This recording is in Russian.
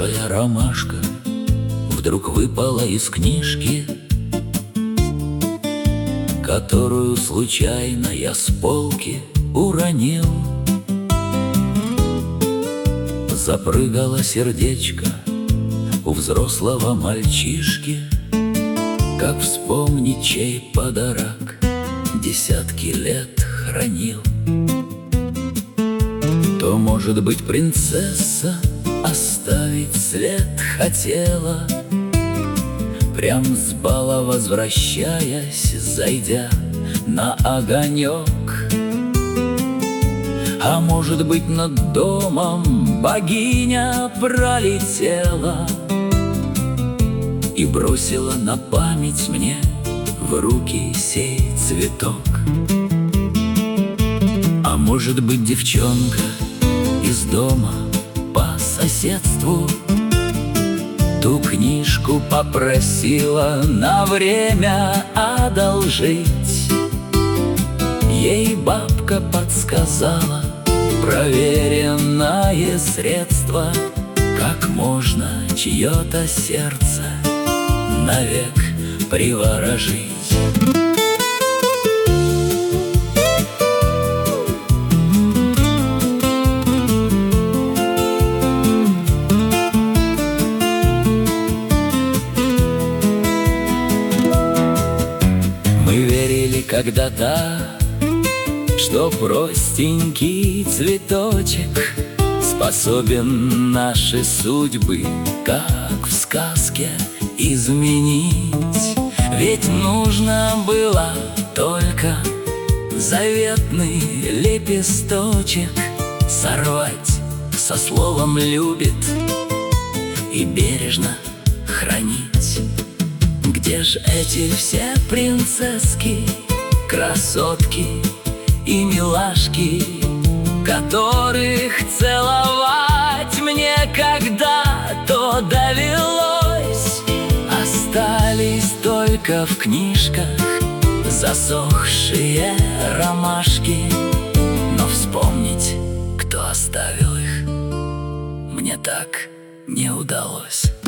Засохшая ромашка вдруг выпала из книжки, которую случайно я с полки уронил. Запрыгало сердечко у взрослого мальчишки, как вспомнить, чей подарок десятки лет хранил. То, может быть, принцесса оставить след хотела, прям с бала возвращаясь, зайдя на огонек. А может быть, над домом богиня пролетела и бросила на память мне в руки сей цветок. А может быть, девчонка из дома по соседству ту книжку попросила на время одолжить. Ей бабка подсказала проверенное средство, как можно чье-то сердце навек приворожить. Мы верили когда-то, что простенький цветочек способен наши судьбы, как в сказке, изменить. Ведь нужно было только заветный лепесточек сорвать со словом «любит» и бережно хранить. Где ж эти все принцесски, красотки и милашки, которых целовать мне когда-то довелось? Остались только в книжках засохшие ромашки, но вспомнить, кто оставил их, мне так не удалось.